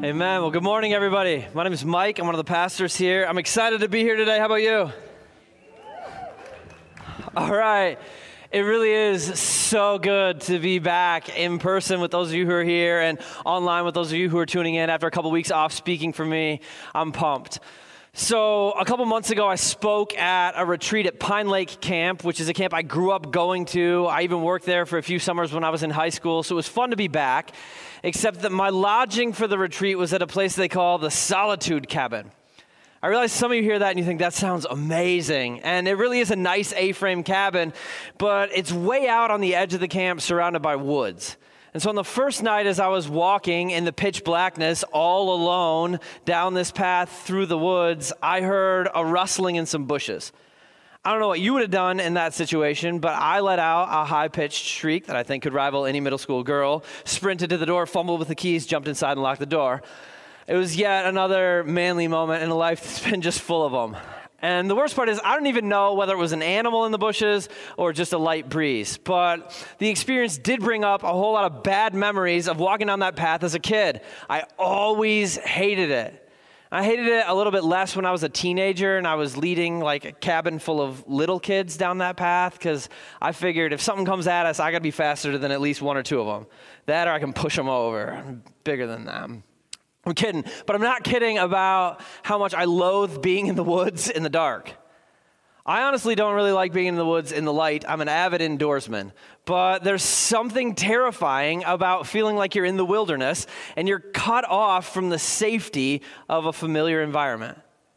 Amen. Well, good morning, everybody. My name is Mike. I'm one of the pastors here. I'm excited to be here today. How about you? All right. It really is so good to be back in person with those of you who are here and online with those of you who are tuning in after a couple weeks off speaking for me. I'm pumped. So a couple months ago, I spoke at a retreat at Pine Lake Camp, which is a camp I grew up going to. I even worked there for a few summers when I was in high school, so it was fun to be back, except that my lodging for the retreat was at a place they call the Solitude Cabin. I realize some of you hear that and you think that sounds amazing, and it really is a nice A-frame cabin, but it's way out on the edge of the camp surrounded by woods. And so on the first night, as I was walking in the pitch blackness all alone down this path through the woods, I heard a rustling in some bushes. I don't know what you would have done in that situation, but I let out a high-pitched shriek that I think could rival any middle school girl, sprinted to the door, fumbled with the keys, jumped inside and locked the door. It was yet another manly moment in a life that's been just full of them. And the worst part is I don't even know whether it was an animal in the bushes or just a light breeze. But the experience did bring up a whole lot of bad memories of walking down that path as a kid. I always hated it. I hated it a little bit less when I was a teenager and I was leading like a cabin full of little kids down that path because I figured if something comes at us, I got to be faster than at least one or two of them. That or I can push them over. I'm bigger than them. I'm kidding, but I'm not kidding about how much I loathe being in the woods in the dark. I honestly don't really like being in the woods in the light. I'm an avid indoorsman, but there's something terrifying about feeling like you're in the wilderness and you're cut off from the safety of a familiar environment.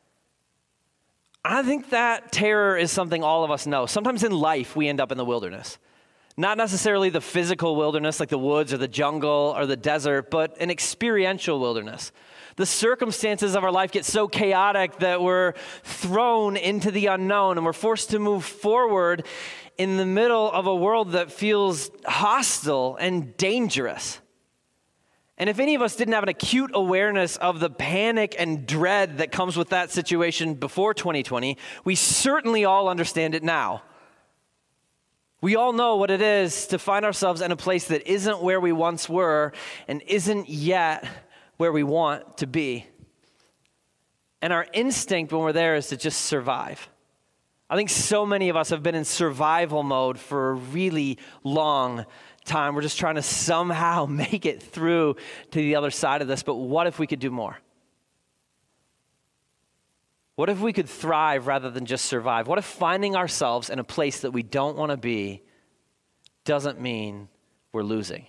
I think that terror is something all of us know. Sometimes in life, we end up in the wilderness. Not necessarily the physical wilderness like the woods or the jungle or the desert, but an experiential wilderness. The circumstances of our life get so chaotic that we're thrown into the unknown and we're forced to move forward in the middle of a world that feels hostile and dangerous. And if any of us didn't have an acute awareness of the panic and dread that comes with that situation before 2020, we certainly all understand it now. We all know what it is to find ourselves in a place that isn't where we once were and isn't yet where we want to be. And our instinct when we're there is to just survive. I think so many of us have been in survival mode for a really long time. We're just trying to somehow make it through to the other side of this. But what if we could do more? What if we could thrive rather than just survive? What if finding ourselves in a place that we don't want to be doesn't mean we're losing?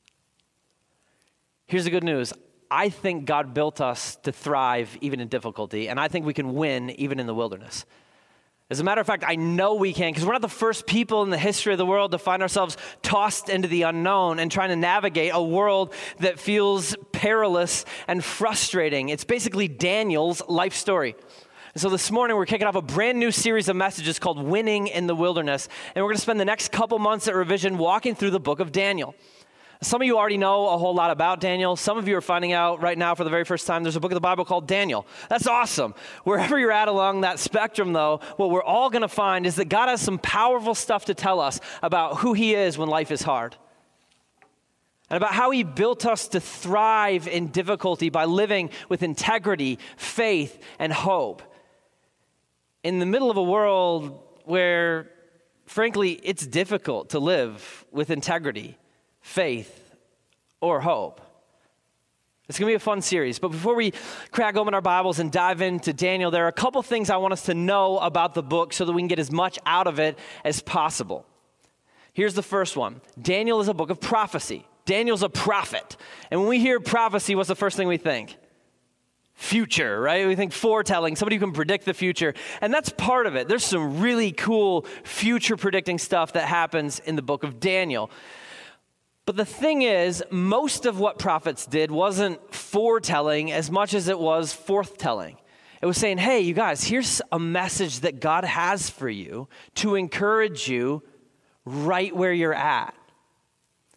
Here's the good news. I think God built us to thrive even in difficulty, and I think we can win even in the wilderness. As a matter of fact, I know we can, because we're not the first people in the history of the world to find ourselves tossed into the unknown and trying to navigate a world that feels perilous and frustrating. It's basically Daniel's life story. And so this morning, we're kicking off a brand new series of messages called Winning in the Wilderness. And we're going to spend the next couple months at Revision walking through the book of Daniel. Some of you already know a whole lot about Daniel. Some of you are finding out right now for the very first time there's a book of the Bible called Daniel. That's awesome. Wherever you're at along that spectrum, though, what we're all going to find is that God has some powerful stuff to tell us about who he is when life is hard. And about how he built us to thrive in difficulty by living with integrity, faith, and hope. In the middle of a world where, frankly, it's difficult to live with integrity, faith, or hope. It's going to be a fun series. But before we crack open our Bibles and dive into Daniel, there are a couple things I want us to know about the book so that we can get as much out of it as possible. Here's the first one. Daniel is a book of prophecy. Daniel's a prophet. And when we hear prophecy, what's the first thing we think? Future, right? We think foretelling, somebody who can predict the future. And that's part of it. There's some really cool future predicting stuff that happens in the book of Daniel. But the thing is, most of what prophets did wasn't foretelling as much as it was forthtelling. It was saying, hey, you guys, here's a message that God has for you to encourage you right where you're at.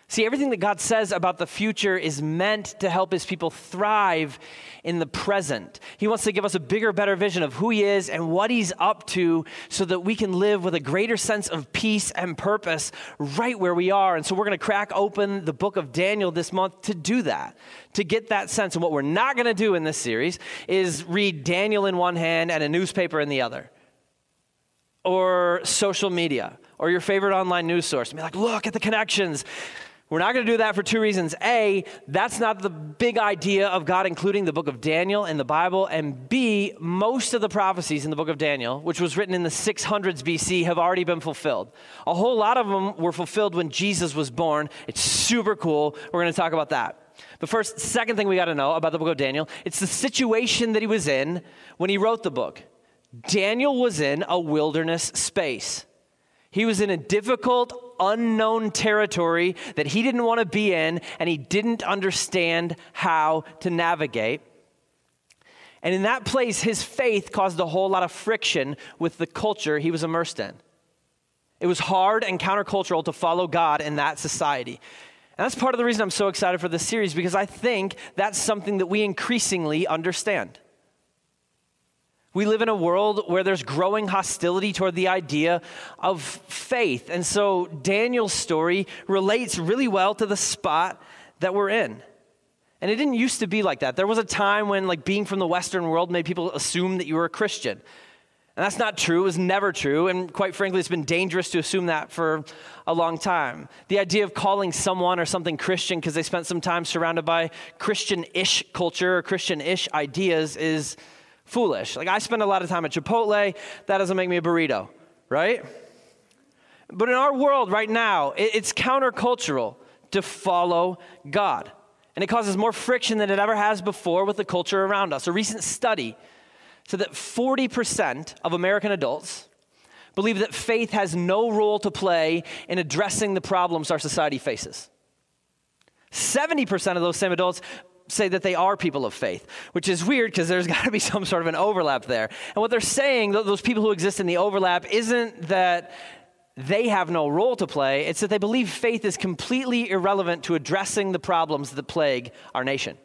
See, everything that God says about the future is meant to help his people thrive in the present. He wants to give us a bigger, better vision of who he is and what he's up to so that we can live with a greater sense of peace and purpose right where we are. And so we're going to crack open the book of Daniel this month to do that, to get that sense. And what we're not going to do in this series is read Daniel in one hand and a newspaper in the other, or social media, or your favorite online news source. And be like, look at the connections. We're not going to do that for two reasons. A, that's not the big idea of God including the book of Daniel in the Bible. And B, most of the prophecies in the book of Daniel, which was written in the 600s BC, have already been fulfilled. A whole lot of them were fulfilled when Jesus was born. It's super cool. We're going to talk about that. But first, second thing we got to know about the book of Daniel, it's the situation that he was in when he wrote the book. Daniel was in a wilderness space. He was in a difficult, unknown territory that he didn't want to be in, and he didn't understand how to navigate. And in that place, his faith caused a whole lot of friction with the culture he was immersed in. It was hard and countercultural to follow God in that society. And that's part of the reason I'm so excited for this series, because I think that's something that we increasingly understand. We live in a world where there's growing hostility toward the idea of faith. And so Daniel's story relates really well to the spot that we're in. And it didn't used to be like that. There was a time when being from the Western world made people assume that you were a Christian. And that's not true. It was never true. And quite frankly, it's been dangerous to assume that for a long time. The idea of calling someone or something Christian because they spent some time surrounded by Christian-ish culture or Christian-ish ideas is foolish. I spend a lot of time at Chipotle. That doesn't make me a burrito, right? But in our world right now, it's countercultural to follow God. And it causes more friction than it ever has before with the culture around us. A recent study said that 40% of American adults believe that faith has no role to play in addressing the problems our society faces. 70% of those same adults say that they are people of faith, which is weird because there's got to be some sort of an overlap there. And what they're saying, those people who exist in the overlap, isn't that they have no role to play. It's that they believe faith is completely irrelevant to addressing the problems that plague our nation.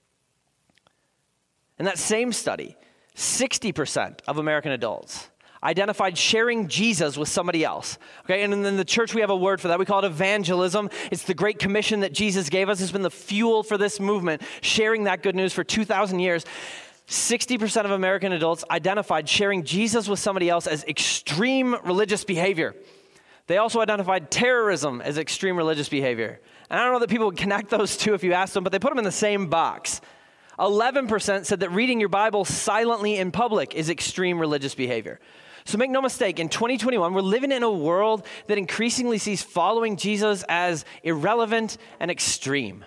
In that same study, 60% of American adults identified sharing Jesus with somebody else. Okay, and in the church we have a word for that. We call it evangelism. It's the great commission that Jesus gave us. It's been the fuel for this movement, sharing that good news for 2,000 years. 60% of American adults identified sharing Jesus with somebody else as extreme religious behavior. They also identified terrorism as extreme religious behavior. And I don't know that people would connect those two if you asked them, but they put them in the same box. 11% said that reading your Bible silently in public is extreme religious behavior. So make no mistake, in 2021, we're living in a world that increasingly sees following Jesus as irrelevant and extreme.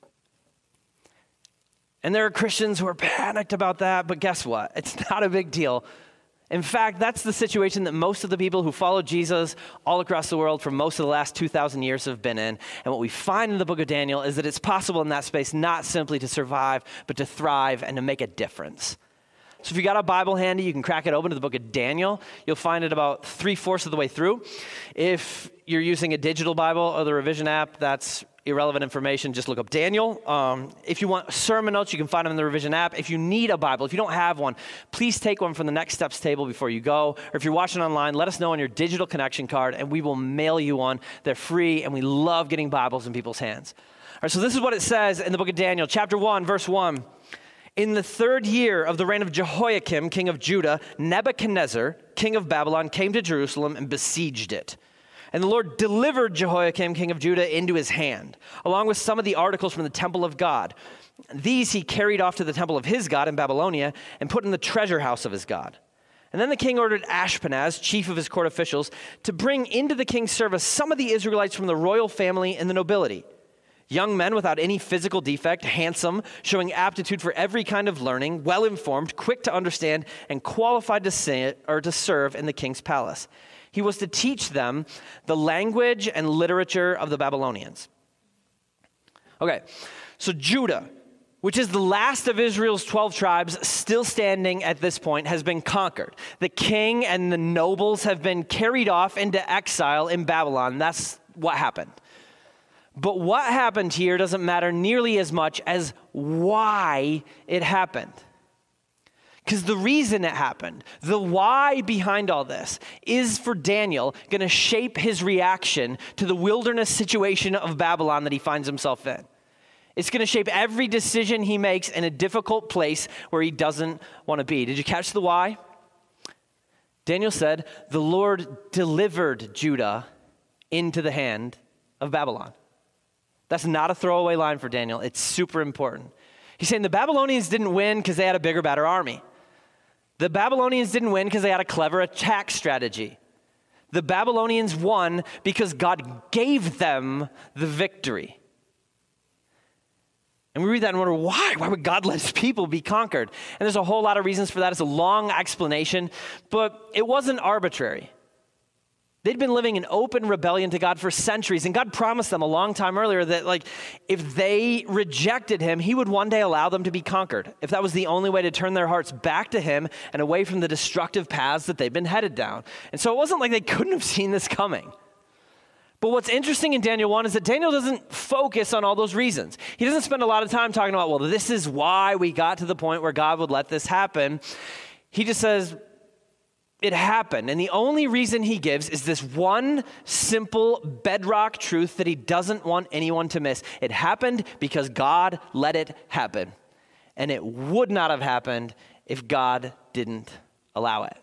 And there are Christians who are panicked about that, but guess what? It's not a big deal. In fact, that's the situation that most of the people who follow Jesus all across the world for most of the last 2,000 years have been in. And what we find in the book of Daniel is that it's possible in that space not simply to survive, but to thrive and to make a difference. So if you got a Bible handy, you can crack it open to the book of Daniel. You'll find it about 3/4 of the way through. If you're using a digital Bible or the revision app, that's irrelevant information. Just look up Daniel. If you want sermon notes, you can find them in the revision app. If you need a Bible, if you don't have one, please take one from the Next Steps table before you go. Or if you're watching online, let us know on your digital connection card, and we will mail you one. They're free, and we love getting Bibles in people's hands. All right, so this is what it says in the book of Daniel, chapter 1, verse 1. In the 3rd year of the reign of Jehoiakim, king of Judah, Nebuchadnezzar, king of Babylon, came to Jerusalem and besieged it. And the Lord delivered Jehoiakim, king of Judah, into his hand, along with some of the articles from the temple of God. These he carried off to the temple of his God in Babylonia and put in the treasure house of his God. And then the king ordered Ashpenaz, chief of his court officials, to bring into the king's service some of the Israelites from the royal family and the nobility. Young men without any physical defect, handsome, showing aptitude for every kind of learning, well-informed, quick to understand, and qualified to serve in the king's palace. He was to teach them the language and literature of the Babylonians. Okay, so Judah, which is the last of Israel's 12 tribes still standing at this point, has been conquered. The king and the nobles have been carried off into exile in Babylon. That's what happened. But what happened here doesn't matter nearly as much as why it happened. Because the reason it happened, the why behind all this, is for Daniel going to shape his reaction to the wilderness situation of Babylon that he finds himself in. It's going to shape every decision he makes in a difficult place where he doesn't want to be. Did you catch the why? Daniel said, the Lord delivered Judah into the hand of Babylon. That's not a throwaway line for Daniel. It's super important. He's saying the Babylonians didn't win because they had a bigger, better army. The Babylonians didn't win because they had a clever attack strategy. The Babylonians won because God gave them the victory. And we read that and wonder, why? Why would God let his people be conquered? And there's a whole lot of reasons for that. It's a long explanation, but it wasn't arbitrary. They'd been living in open rebellion to God for centuries, and God promised them a long time earlier that if they rejected him, he would one day allow them to be conquered, if that was the only way to turn their hearts back to him and away from the destructive paths that they've been headed down. And so it wasn't like they couldn't have seen this coming. But what's interesting in Daniel 1 is that Daniel doesn't focus on all those reasons. He doesn't spend a lot of time talking about, well, this is why we got to the point where God would let this happen. He just says, it happened. And the only reason he gives is this one simple bedrock truth that he doesn't want anyone to miss. It happened because God let it happen. And it would not have happened if God didn't allow it.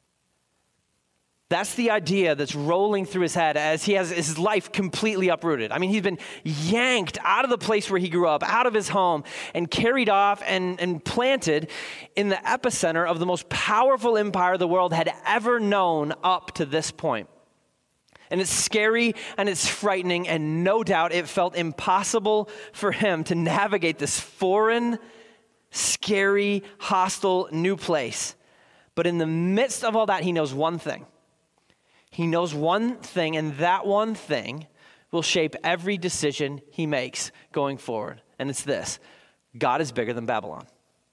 That's the idea that's rolling through his head as he has his life completely uprooted. I mean, he's been yanked out of the place where he grew up, out of his home, and carried off and planted in the epicenter of the most powerful empire the world had ever known up to this point. And it's scary and it's frightening, and no doubt it felt impossible for him to navigate this foreign, scary, hostile new place. But in the midst of all that, he knows one thing. He knows one thing, and that one thing will shape every decision he makes going forward. And it's this: God is bigger than Babylon.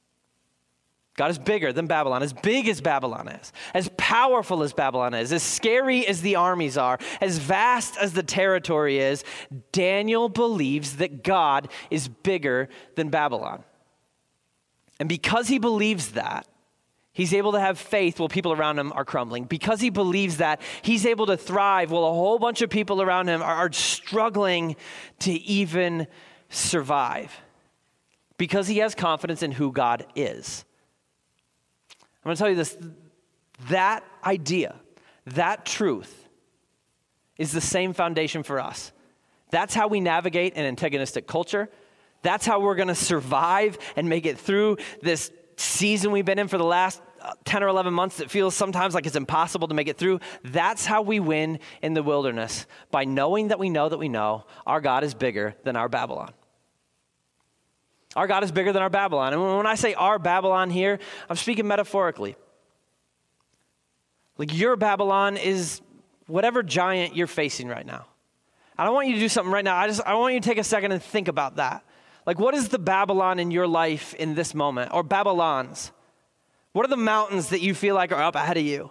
God is bigger than Babylon, as big as Babylon is, as powerful as Babylon is, as scary as the armies are, as vast as the territory is. Daniel believes that God is bigger than Babylon. And because he believes that, he's able to have faith while people around him are crumbling. Because he believes that, he's able to thrive while a whole bunch of people around him are struggling to even survive. Because he has confidence in who God is. I'm going to tell you this, that idea, that truth is the same foundation for us. That's how we navigate an antagonistic culture. That's how we're going to survive and make it through this season we've been in for the last 10 or 11 months that feels sometimes like it's impossible to make it through. That's how we win in the wilderness, by knowing that we know our God is bigger than our Babylon. Our God is bigger than our Babylon. And when I say our Babylon here, I'm speaking metaphorically. Like your Babylon is whatever giant you're facing right now. I don't want you to do something right now. I want you to take a second and think about that. Like, what is the Babylon in your life in this moment, or Babylons? What are the mountains that you feel like are up ahead of you?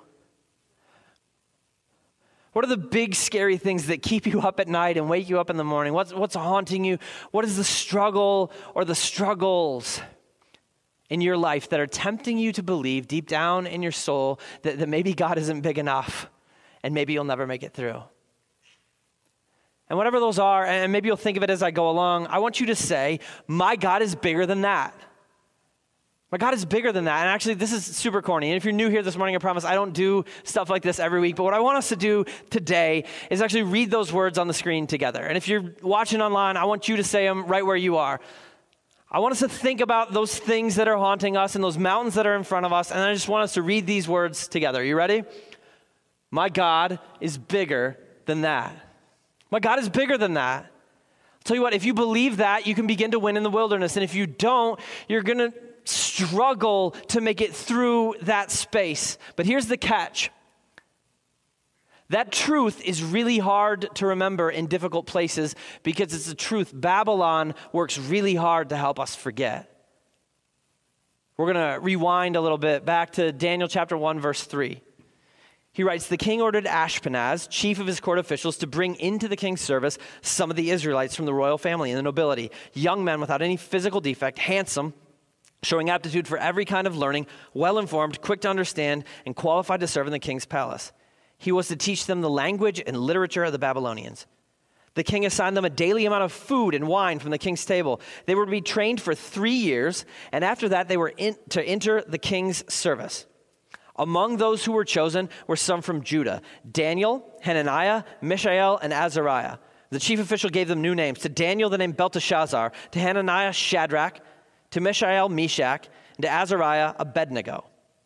What are the big, scary things that keep you up at night and wake you up in the morning? What's haunting you? What is the struggle or the struggles in your life that are tempting you to believe deep down in your soul that maybe God isn't big enough and maybe you'll never make it through? And whatever those are, and maybe you'll think of it as I go along, I want you to say, my God is bigger than that. My God is bigger than that. And actually, this is super corny. And if you're new here this morning, I promise I don't do stuff like this every week. But what I want us to do today is actually read those words on the screen together. And if you're watching online, I want you to say them right where you are. I want us to think about those things that are haunting us and those mountains that are in front of us. And I just want us to read these words together. You ready? My God is bigger than that. My God is bigger than that. I'll tell you what, if you believe that, you can begin to win in the wilderness. And if you don't, you're going to struggle to make it through that space. But here's the catch. That truth is really hard to remember in difficult places because it's the truth Babylon works really hard to help us forget. We're going to rewind a little bit back to Daniel chapter 1, verse 3. He writes, the king ordered Ashpenaz, chief of his court officials, to bring into the king's service some of the Israelites from the royal family and the nobility, young men without any physical defect, handsome, showing aptitude for every kind of learning, well-informed, quick to understand, and qualified to serve in the king's palace. He was to teach them the language and literature of the Babylonians. The king assigned them a daily amount of food and wine from the king's table. They were to be trained for 3 years, and after that they were to enter the king's service. Among those who were chosen were some from Judah: Daniel, Hananiah, Mishael, and Azariah. The chief official gave them new names. To Daniel the name Belteshazzar, to Hananiah Shadrach, to Mishael Meshach, and to Azariah Abednego.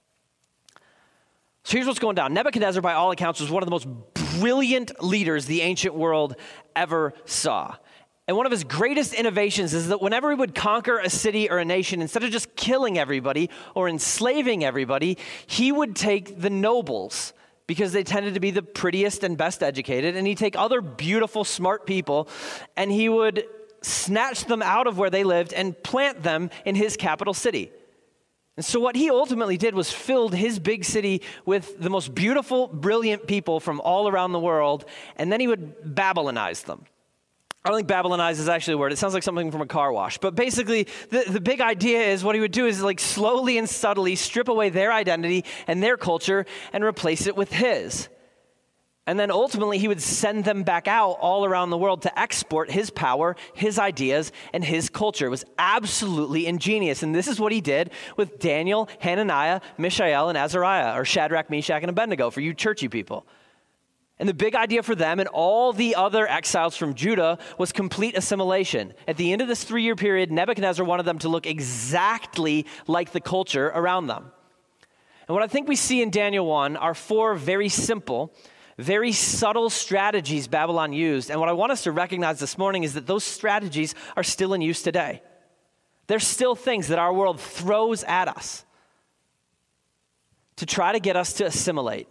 So here's what's going down. Nebuchadnezzar, by all accounts, was one of the most brilliant leaders the ancient world ever saw. And one of his greatest innovations is that whenever he would conquer a city or a nation, instead of just killing everybody or enslaving everybody, he would take the nobles, because they tended to be the prettiest and best educated, and he'd take other beautiful, smart people, and he would snatch them out of where they lived and plant them in his capital city. And so what he ultimately did was filled his big city with the most beautiful, brilliant people from all around the world, and then he would Babylonize them. I don't think Babylonize is actually a word. It sounds like something from a car wash. But basically, the big idea is what he would do is like slowly and subtly strip away their identity and their culture and replace it with his. And then ultimately, he would send them back out all around the world to export his power, his ideas, and his culture. It was absolutely ingenious. And this is what he did with Daniel, Hananiah, Mishael, and Azariah, or Shadrach, Meshach, and Abednego for you churchy people. And the big idea for them and all the other exiles from Judah was complete assimilation. At the end of this 3-year period, Nebuchadnezzar wanted them to look exactly like the culture around them. And what I think we see in Daniel 1 are 4 very simple, very subtle strategies Babylon used. And what I want us to recognize this morning is that those strategies are still in use today. There's still things that our world throws at us to try to get us to assimilate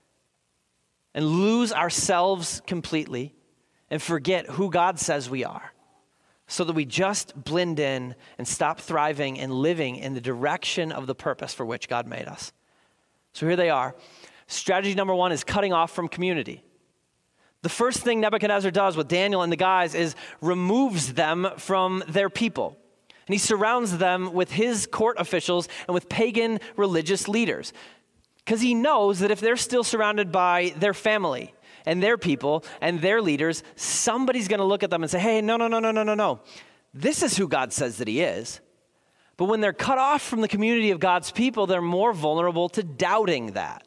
and lose ourselves completely and forget who God says we are, so that we just blend in and stop thriving and living in the direction of the purpose for which God made us. So here they are. Strategy number 1 is cutting off from community. The first thing Nebuchadnezzar does with Daniel and the guys is removes them from their people. And he surrounds them with his court officials and with pagan religious leaders. Because he knows that if they're still surrounded by their family and their people and their leaders, somebody's going to look at them and say, hey, no. This is who God says that he is. But when they're cut off from the community of God's people, they're more vulnerable to doubting that.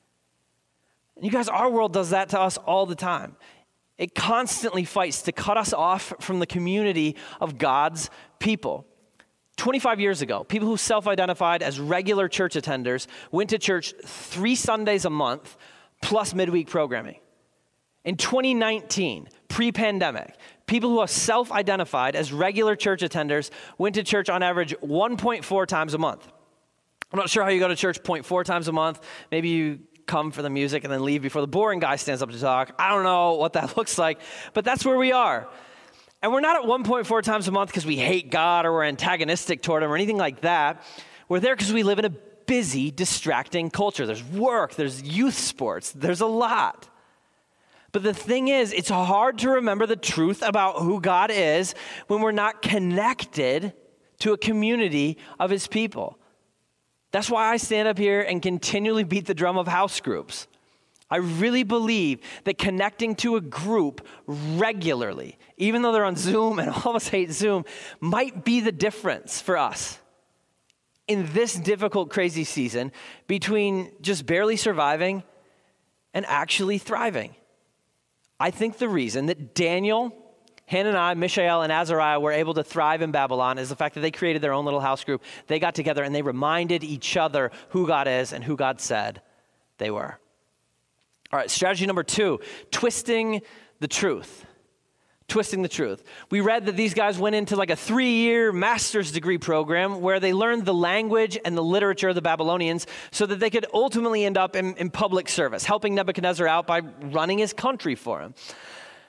And you guys, our world does that to us all the time. It constantly fights to cut us off from the community of God's people. 25 years ago, people who self-identified as regular church attenders went to church 3 Sundays a month plus midweek programming. In 2019, pre-pandemic, people who are self-identified as regular church attenders went to church on average 1.4 times a month. I'm not sure how you go to church 0.4 times a month. Maybe you come for the music and then leave before the boring guy stands up to talk. I don't know what that looks like, but that's where we are. And we're not at 1.4 times a month because we hate God or we're antagonistic toward him or anything like that. We're there because we live in a busy, distracting culture. There's work, there's youth sports, there's a lot. But the thing is, it's hard to remember the truth about who God is when we're not connected to a community of his people. That's why I stand up here and continually beat the drum of house groups. I really believe that connecting to a group regularly, even though they're on Zoom and all of us hate Zoom, might be the difference for us in this difficult, crazy season between just barely surviving and actually thriving. I think the reason that Daniel, Hananiah, Mishael, and Azariah were able to thrive in Babylon is the fact that they created their own little house group. They got together and they reminded each other who God is and who God said they were. All right, strategy number 2, twisting the truth. Twisting the truth. We read that these guys went into like a 3-year master's degree program where they learned the language and the literature of the Babylonians so that they could ultimately end up in public service, helping Nebuchadnezzar out by running his country for him.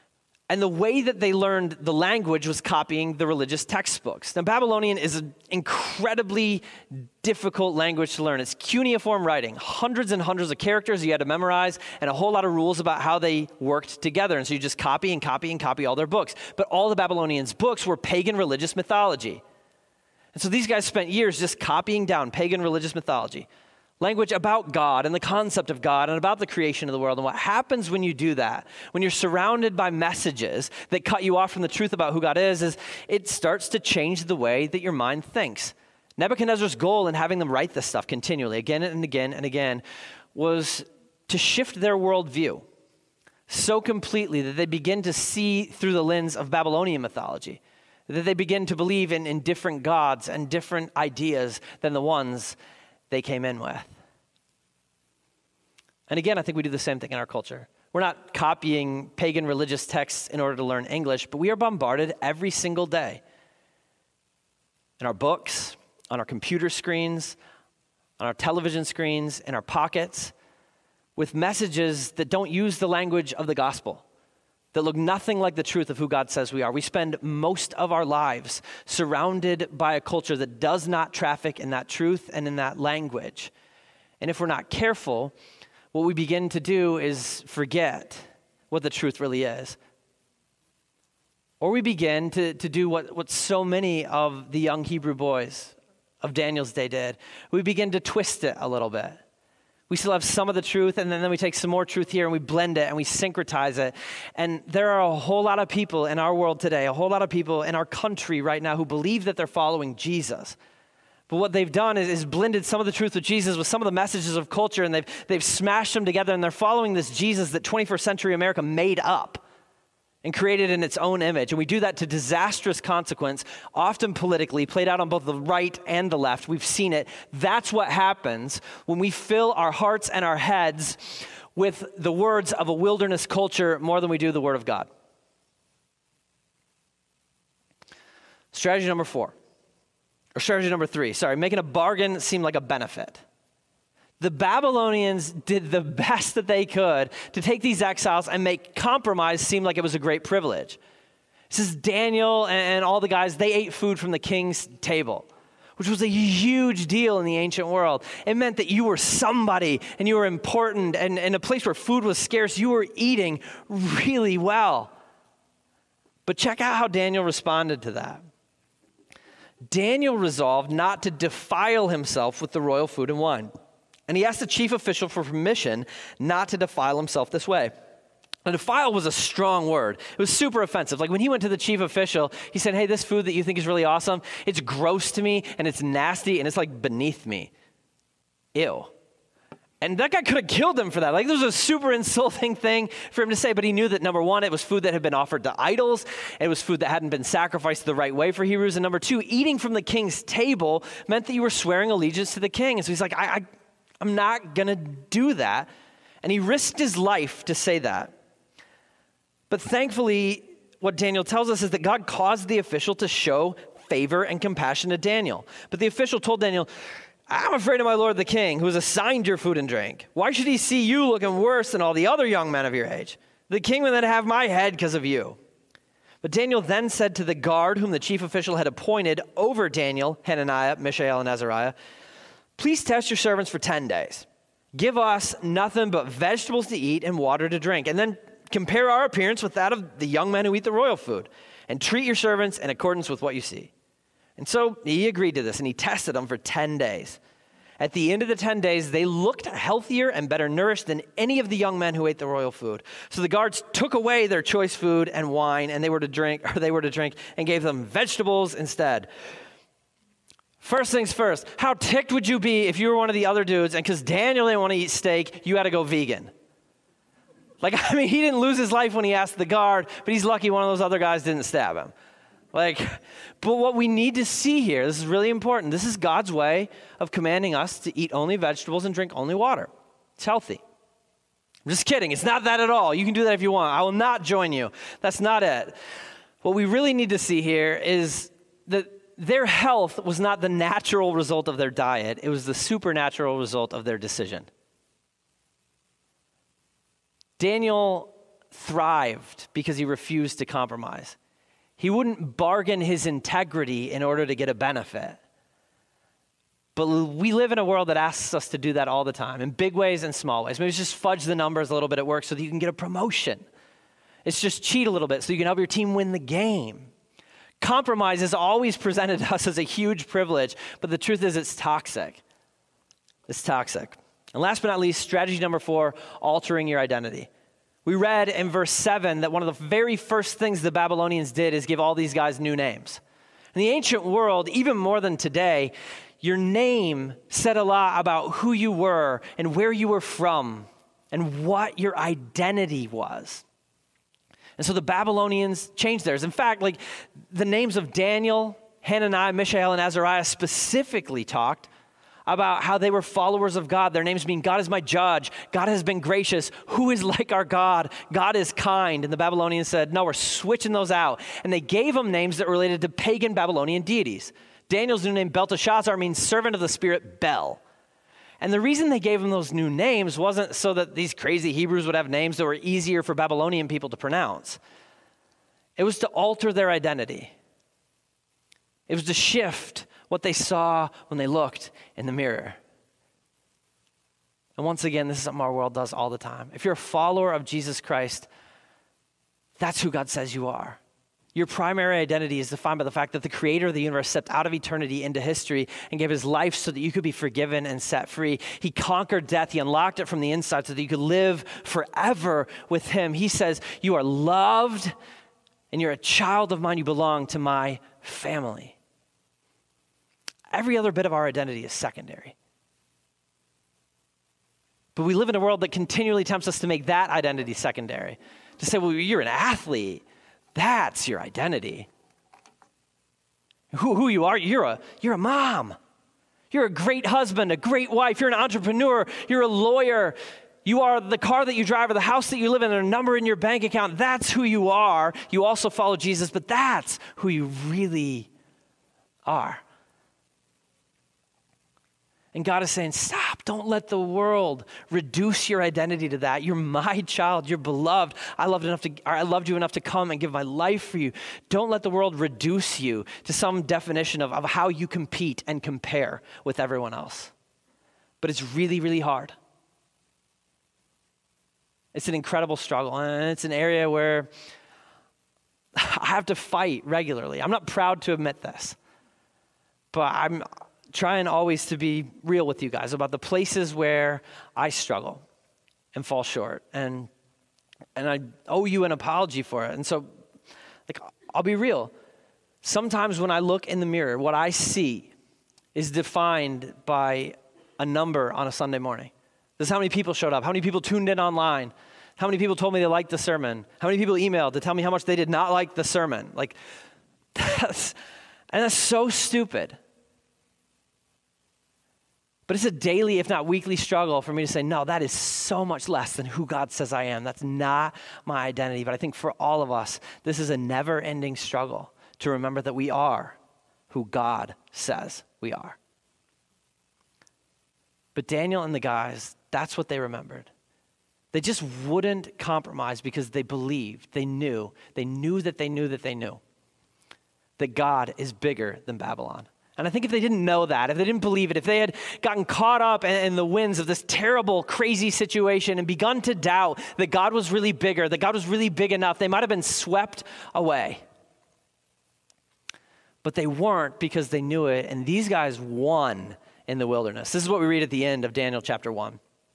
And the way that they learned the language was copying the religious textbooks. Now, Babylonian is an incredibly difficult language to learn. It's cuneiform writing, hundreds and hundreds of characters you had to memorize, and a whole lot of rules about how they worked together. And so you just copy and copy and copy all their books. But all the Babylonians' books were pagan religious mythology. And so these guys spent years just copying down pagan religious mythology. Language about God and the concept of God and about the creation of the world. And what happens when you do that, when you're surrounded by messages that cut you off from the truth about who God is it starts to change the way that your mind thinks. Nebuchadnezzar's goal in having them write this stuff continually, again and again and again, was to shift their worldview so completely that they begin to see through the lens of Babylonian mythology, that they begin to believe in different gods and different ideas than the ones they came in with. And again, I think we do the same thing in our culture. We're not copying pagan religious texts in order to learn English, but we are bombarded every single day in our books, on our computer screens, on our television screens, in our pockets, with messages that don't use the language of the gospel, that look nothing like the truth of who God says we are. We spend most of our lives surrounded by a culture that does not traffic in that truth and in that language. And if we're not careful, what we begin to do is forget what the truth really is. Or we begin to do what so many of the young Hebrew boys of Daniel's day did. We begin to twist it a little bit. We still have some of the truth, and then we take some more truth here and we blend it and we syncretize it. And there are a whole lot of people in our world today, a whole lot of people in our country right now who believe that they're following Jesus. But what they've done is blended some of the truth of Jesus with some of the messages of culture, and they've smashed them together, and they're following this Jesus that 21st century America made up and created in its own image. And we do that to disastrous consequence, often politically, played out on both the right and the left. We've seen it. That's what happens when we fill our hearts and our heads with the words of a wilderness culture more than we do the Word of God. Strategy number 3, making a bargain seem like a benefit. The Babylonians did the best that they could to take these exiles and make compromise seem like it was a great privilege. This is Daniel and all the guys, they ate food from the king's table, which was a huge deal in the ancient world. It meant that you were somebody and you were important, and in a place where food was scarce, you were eating really well. But check out how Daniel responded to that. Daniel resolved not to defile himself with the royal food and wine. And he asked the chief official for permission not to defile himself this way. Now, defile was a strong word. It was super offensive. Like when he went to the chief official, he said, hey, this food that you think is really awesome, it's gross to me and it's nasty and it's like beneath me. Ew. And that guy could have killed him for that. Like, this was a super insulting thing for him to say, but he knew that, number one, it was food that had been offered to idols. It was food that hadn't been sacrificed the right way for Hebrews. And number two, eating from the king's table meant that you were swearing allegiance to the king. And so he's like, I'm not going to do that. And he risked his life to say that. But thankfully, what Daniel tells us is that God caused the official to show favor and compassion to Daniel. But the official told Daniel, I'm afraid of my lord the king, who has assigned your food and drink. Why should he see you looking worse than all the other young men of your age? The king will then have my head because of you. But Daniel then said to the guard whom the chief official had appointed over Daniel, Hananiah, Mishael, and Azariah, please test your servants for 10 days. Give us nothing but vegetables to eat and water to drink, and then compare our appearance with that of the young men who eat the royal food, and treat your servants in accordance with what you see. And so he agreed to this, and he tested them for 10 days. At the end of the 10 days, they looked healthier and better nourished than any of the young men who ate the royal food. So the guards took away their choice food and wine, and they were to drink, and gave them vegetables instead. First things first, how ticked would you be if you were one of the other dudes, and because Daniel didn't want to eat steak, you had to go vegan? He didn't lose his life when he asked the guard, but he's lucky one of those other guys didn't stab him. But what we need to see here, this is really important. This is God's way of commanding us to eat only vegetables and drink only water. It's healthy. I'm just kidding. It's not that at all. You can do that if you want. I will not join you. That's not it. What we really need to see here is that their health was not the natural result of their diet. It was the supernatural result of their decision. Daniel thrived because he refused to compromise. He wouldn't bargain his integrity in order to get a benefit. But we live in a world that asks us to do that all the time, in big ways and small ways. Maybe it's just fudge the numbers a little bit at work so that you can get a promotion. It's just cheat a little bit so you can help your team win the game. Compromise is always presented to us as a huge privilege, but the truth is it's toxic. It's toxic. And last but not least, strategy number 4, altering your identity. We read in verse 7 that one of the very first things the Babylonians did is give all these guys new names. In the ancient world, even more than today, your name said a lot about who you were and where you were from and what your identity was. And so the Babylonians changed theirs. In fact, like the names of Daniel, Hananiah, Mishael, and Azariah specifically talked about how they were followers of God. Their names mean God is my judge. God has been gracious. Who is like our God? God is kind. And the Babylonians said, no, we're switching those out. And they gave them names that related to pagan Babylonian deities. Daniel's new name, Belteshazzar, means servant of the spirit Bel. And the reason they gave them those new names wasn't so that these crazy Hebrews would have names that were easier for Babylonian people to pronounce. It was to alter their identity. It was to shift what they saw when they looked in the mirror. And once again, this is something our world does all the time. If you're a follower of Jesus Christ, that's who God says you are. Your primary identity is defined by the fact that the creator of the universe stepped out of eternity into history and gave his life so that you could be forgiven and set free. He conquered death. He unlocked it from the inside so that you could live forever with him. He says, you are loved and you're a child of mine. You belong to my family. Every other bit of our identity is secondary. But we live in a world that continually tempts us to make that identity secondary. To say, well, you're an athlete. That's your identity. Who you are, you're a mom. You're a great husband, a great wife. You're an entrepreneur. You're a lawyer. You are the car that you drive or the house that you live in or a number in your bank account. That's who you are. You also follow Jesus, but that's who you really are. And God is saying, stop, don't let the world reduce your identity to that. You're my child, you're beloved. I loved you enough to come and give my life for you. Don't let the world reduce you to some definition of how you compete and compare with everyone else. But it's really, really hard. It's an incredible struggle, and it's an area where I have to fight regularly. I'm not proud to admit this, but I'm trying always to be real with you guys about the places where I struggle and fall short. And I owe you an apology for it. And so, I'll be real. Sometimes when I look in the mirror, what I see is defined by a number on a Sunday morning. This is how many people showed up, how many people tuned in online, how many people told me they liked the sermon, how many people emailed to tell me how much they did not like the sermon. That's so stupid. But it's a daily, if not weekly struggle for me to say, no, that is so much less than who God says I am. That's not my identity. But I think for all of us, this is a never-ending struggle to remember that we are who God says we are. But Daniel and the guys, that's what they remembered. They just wouldn't compromise because they believed, they knew that God is bigger than Babylon. And I think if they didn't know that, if they didn't believe it, if they had gotten caught up in the winds of this terrible, crazy situation and begun to doubt that God was really bigger, that God was really big enough, they might have been swept away. But they weren't because they knew it, and these guys won in the wilderness. This is what we read at the end of Daniel chapter 1.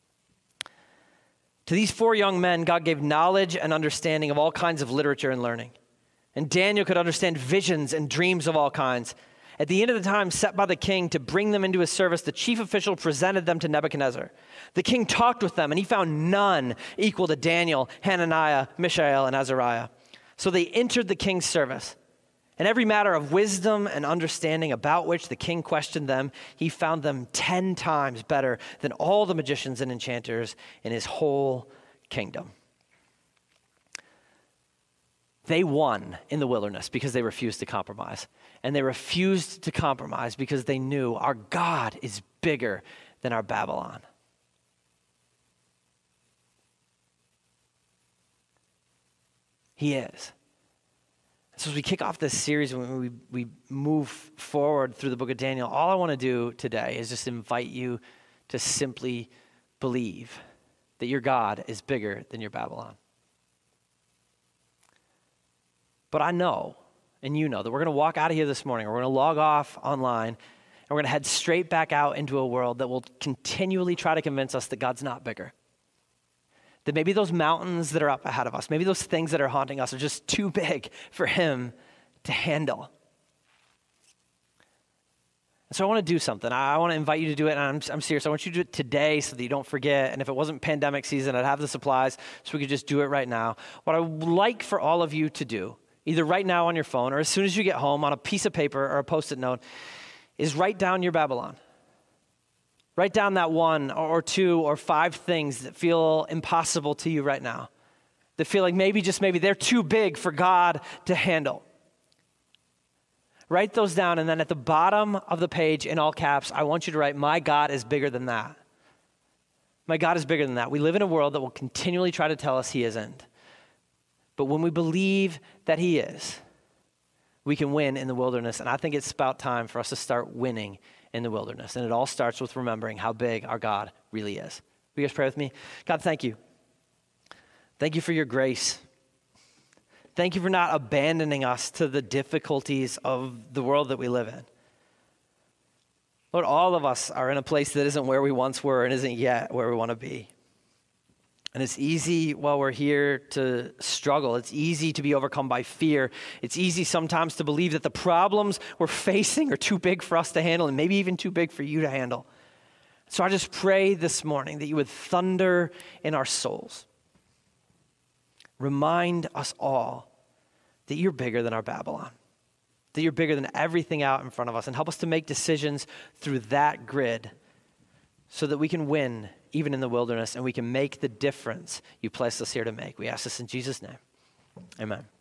To these 4 young men, God gave knowledge and understanding of all kinds of literature and learning. And Daniel could understand visions and dreams of all kinds. At the end of the time set by the king to bring them into his service, the chief official presented them to Nebuchadnezzar. The king talked with them, and he found none equal to Daniel, Hananiah, Mishael, and Azariah. So they entered the king's service. And every matter of wisdom and understanding about which the king questioned them, he found them 10 times better than all the magicians and enchanters in his whole kingdom. They won in the wilderness because they refused to compromise. And they refused to compromise because they knew our God is bigger than our Babylon. He is. So as we kick off this series, when we move forward through the book of Daniel, all I want to do today is just invite you to simply believe that your God is bigger than your Babylon. But I know, and you know, that we're going to walk out of here this morning, or we're going to log off online, and we're going to head straight back out into a world that will continually try to convince us that God's not bigger. That maybe those mountains that are up ahead of us, maybe those things that are haunting us are just too big for him to handle. And so I want to do something. I want to invite you to do it, and I'm serious. I want you to do it today so that you don't forget. And if it wasn't pandemic season, I'd have the supplies so we could just do it right now. What I would like for all of you to do, either right now on your phone or as soon as you get home on a piece of paper or a Post-it note, is write down your Babylon. Write down that 1 or 2 or 5 things that feel impossible to you right now, that feel like maybe, just maybe, they're too big for God to handle. Write those down, and then at the bottom of the page in all caps, I want you to write, my God is bigger than that. My God is bigger than that. We live in a world that will continually try to tell us he isn't. But when we believe that he is, we can win in the wilderness. And I think it's about time for us to start winning in the wilderness. And it all starts with remembering how big our God really is. Will you guys pray with me? God, thank you. Thank you for your grace. Thank you for not abandoning us to the difficulties of the world that we live in. Lord, all of us are in a place that isn't where we once were and isn't yet where we want to be. And it's easy while we're here to struggle. It's easy to be overcome by fear. It's easy sometimes to believe that the problems we're facing are too big for us to handle and maybe even too big for you to handle. So I just pray this morning that you would thunder in our souls. Remind us all that you're bigger than our Babylon, that you're bigger than everything out in front of us, and help us to make decisions through that grid so that we can win even in the wilderness, and we can make the difference you placed us here to make. We ask this in Jesus' name. Amen.